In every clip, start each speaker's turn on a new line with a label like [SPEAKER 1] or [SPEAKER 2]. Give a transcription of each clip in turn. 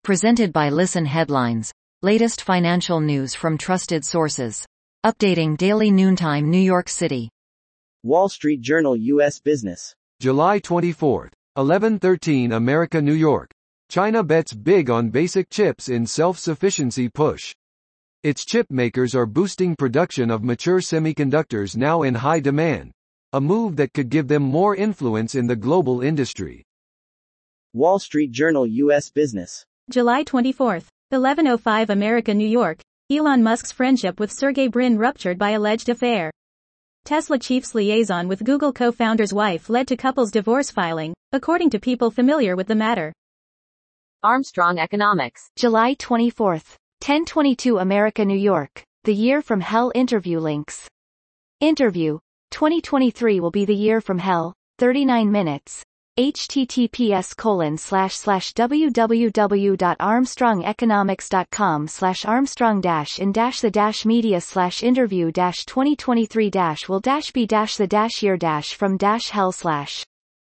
[SPEAKER 1] Presented by Listen Headlines. Latest financial news from trusted sources. Updating daily noontime New York City.
[SPEAKER 2] Wall Street Journal U.S. Business.
[SPEAKER 3] July 24, 11:13 America, New York. China bets big on basic chips in self-sufficiency push. Its chip makers are boosting production of mature semiconductors now in high demand, a move that could give them more influence in the global industry.
[SPEAKER 2] Wall Street Journal U.S. Business.
[SPEAKER 4] July 24, 11:05 America, New York. Elon Musk's friendship with Sergey Brin ruptured by alleged affair. Tesla chief's liaison with Google co-founder's wife led to couple's divorce filing, according to people familiar with the matter.
[SPEAKER 5] Armstrong Economics.
[SPEAKER 6] July 24, 10:22 America, New York. The Year from Hell interview links. Interview. 2023 will be the year from hell. 39 minutes. https://www.armstrongeconomics.com/armstrong-in-the--be-the-year-from-hell/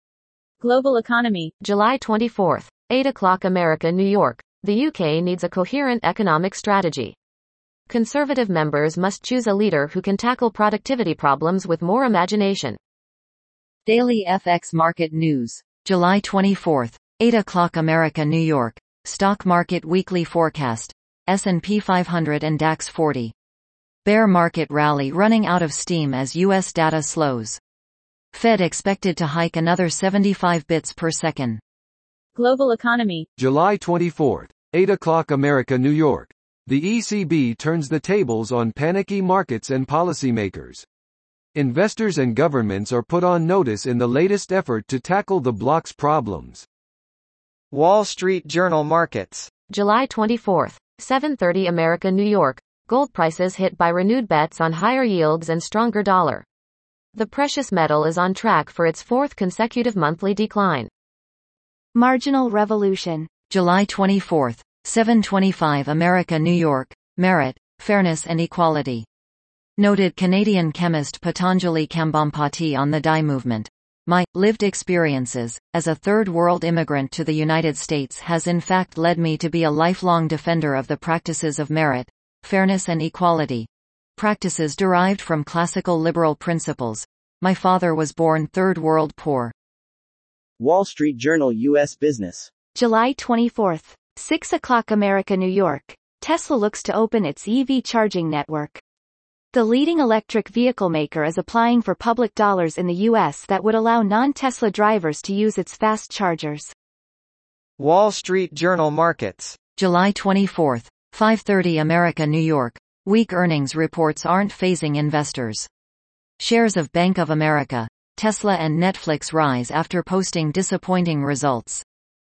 [SPEAKER 4] Global Economy.
[SPEAKER 5] July 24, 8 o'clock America, New York. The UK needs a coherent economic strategy. Conservative members must choose a leader who can tackle productivity problems with more imagination.
[SPEAKER 1] Daily FX Market News. July 24, 8 o'clock America, New York. Stock Market Weekly Forecast. S&P 500 and DAX 40. Bear market rally running out of steam as U.S. data slows. Fed expected to hike another 75 bits per second.
[SPEAKER 4] Global Economy.
[SPEAKER 3] July 24, 8 o'clock America, New York. The ECB turns the tables on panicky markets and policymakers. Investors and governments are put on notice in the latest effort to tackle the bloc's problems.
[SPEAKER 7] Wall Street Journal Markets.
[SPEAKER 5] July 24, 7:30 America, New York. Gold prices hit by renewed bets on higher yields and stronger dollar. The precious metal is on track for its fourth consecutive monthly decline.
[SPEAKER 6] Marginal Revolution.
[SPEAKER 1] July 24, 7:25 America, New York. Merit, Fairness and Equality. Noted Canadian chemist Patanjali Kambhampati on the DIE movement. My lived experiences as a third world immigrant to the United States has in fact led me to be a lifelong defender of the practices of merit, fairness and equality. Practices derived from classical liberal principles. My father was born third world poor.
[SPEAKER 2] Wall Street Journal U.S. Business.
[SPEAKER 6] July 24, 6 o'clock America, New York. Tesla looks to open its EV charging network. The leading electric vehicle maker is applying for public dollars in the U.S. that would allow non-Tesla drivers to use its fast chargers.
[SPEAKER 7] Wall Street Journal Markets.
[SPEAKER 1] July 24, 5:30 America, New York. Weak earnings reports aren't phasing investors. Shares of Bank of America, Tesla and Netflix rise after posting disappointing results.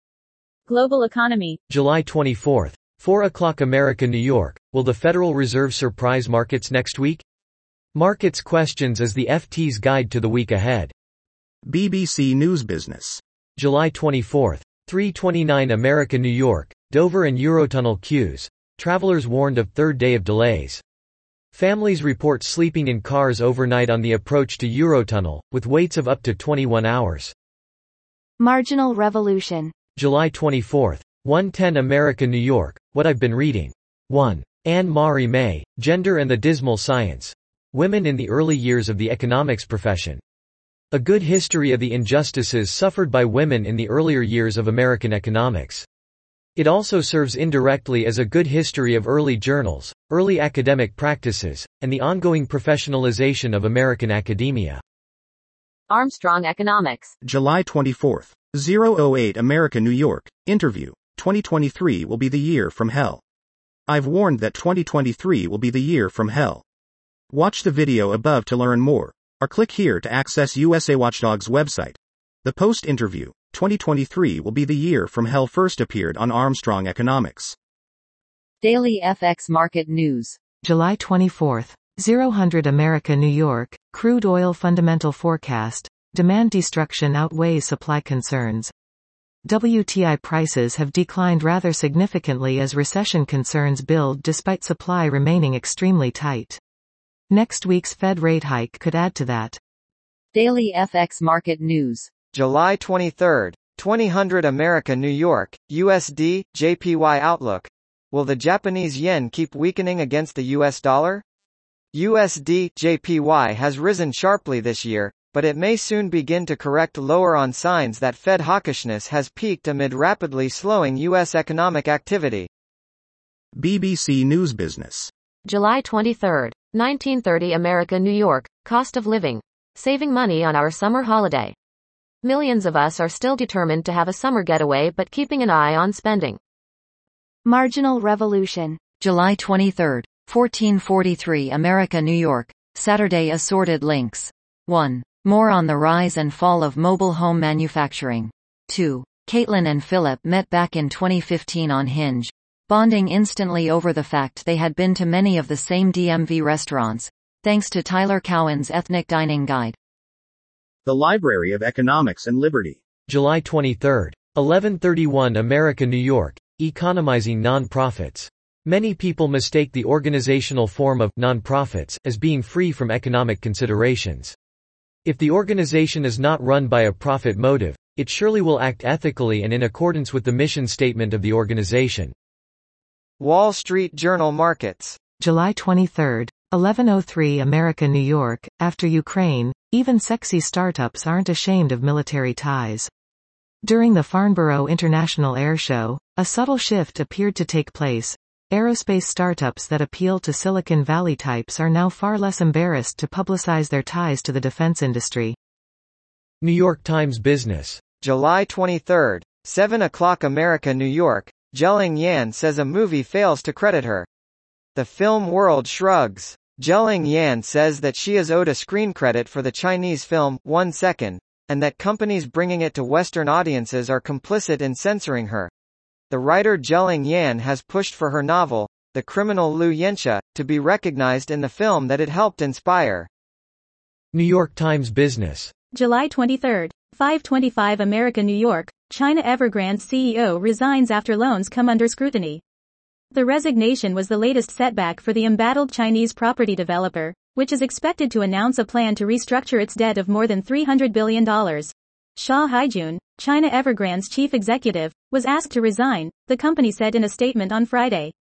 [SPEAKER 4] Global Economy.
[SPEAKER 8] July 24, 4 o'clock America, New York. Will the Federal Reserve surprise markets next week? Markets questions as the FT's guide to the week ahead.
[SPEAKER 9] BBC News Business.
[SPEAKER 8] July 24, 3:29 America, New York. Dover and Eurotunnel queues. Travelers warned of third day of delays. Families report sleeping in cars overnight on the approach to Eurotunnel, with waits of up to 21 hours.
[SPEAKER 6] Marginal Revolution.
[SPEAKER 8] July 24, 1:10 America, New York. What I've been reading. 1. Anne-Marie May, Gender and the Dismal Science. Women in the Early Years of the Economics Profession. A good history of the injustices suffered by women in the earlier years of American economics. It also serves indirectly as a good history of early journals, early academic practices, and the ongoing professionalization of American academia.
[SPEAKER 5] Armstrong Economics.
[SPEAKER 9] July 24, 008 America, New York. Interview. 2023 will be the year from hell. I've warned that 2023 will be the year from hell. Watch the video above to learn more, or click here to access USA Watchdog's website. The post-interview, 2023 will be the year from hell first appeared on Armstrong Economics.
[SPEAKER 1] Daily FX Market News.
[SPEAKER 10] July 24, 000 America, New York. Crude oil fundamental forecast. Demand destruction outweighs supply concerns. WTI prices have declined rather significantly as recession concerns build despite supply remaining extremely tight. Next week's Fed rate hike could add to that.
[SPEAKER 1] Daily FX Market News.
[SPEAKER 7] July 23, 2000 America New York, USD, JPY Outlook. Will the Japanese yen keep weakening against the US dollar? USD, JPY has risen sharply this year, but it may soon begin to correct lower on signs that Fed hawkishness has peaked amid rapidly slowing US economic activity.
[SPEAKER 9] BBC News Business.
[SPEAKER 5] July 23, 1930 America New York, cost of living. Saving money on our summer holiday. Millions of us are still determined to have a summer getaway but keeping an eye on spending.
[SPEAKER 6] Marginal revolution.
[SPEAKER 1] July 23, 1443 America New York, Saturday assorted links. 1. More on the rise and fall of mobile home manufacturing. 2. Caitlin and Philip met back in 2015 on Hinge, bonding instantly over the fact they had been to many of the same DMV restaurants, thanks to Tyler Cowen's Ethnic Dining Guide.
[SPEAKER 9] The Library of Economics and Liberty.
[SPEAKER 8] July 23, 1131 America New York, economizing nonprofits. Many people mistake the organizational form of nonprofits as being free from economic considerations. If the organization is not run by a profit motive, it surely will act ethically and in accordance with the mission statement of the organization.
[SPEAKER 7] Wall Street Journal Markets.
[SPEAKER 10] July 23, 1103 America New York, after Ukraine, even sexy startups aren't ashamed of military ties. During the Farnborough International Air Show, a subtle shift appeared to take place. Aerospace startups that appeal to Silicon Valley types are now far less embarrassed to publicize their ties to the defense industry.
[SPEAKER 8] New York Times Business.
[SPEAKER 7] July 23, 7 o'clock America New York, Zheling Yan says a movie fails to credit her. The film world shrugs. Zheling Yan says that she is owed a screen credit for the Chinese film, 1 Second, and that companies bringing it to Western audiences are complicit in censoring her. The writer Zheling Yan has pushed for her novel, The Criminal Liu Yanxia, to be recognized in the film that it helped inspire.
[SPEAKER 8] New York Times Business.
[SPEAKER 4] July 23, 5:25 America New York, China Evergrande's CEO resigns after loans come under scrutiny. The resignation was the latest setback for the embattled Chinese property developer, which is expected to announce a plan to restructure its debt of more than $300 billion. Xia Haijun, China Evergrande's chief executive, was asked to resign, the company said in a statement on Friday.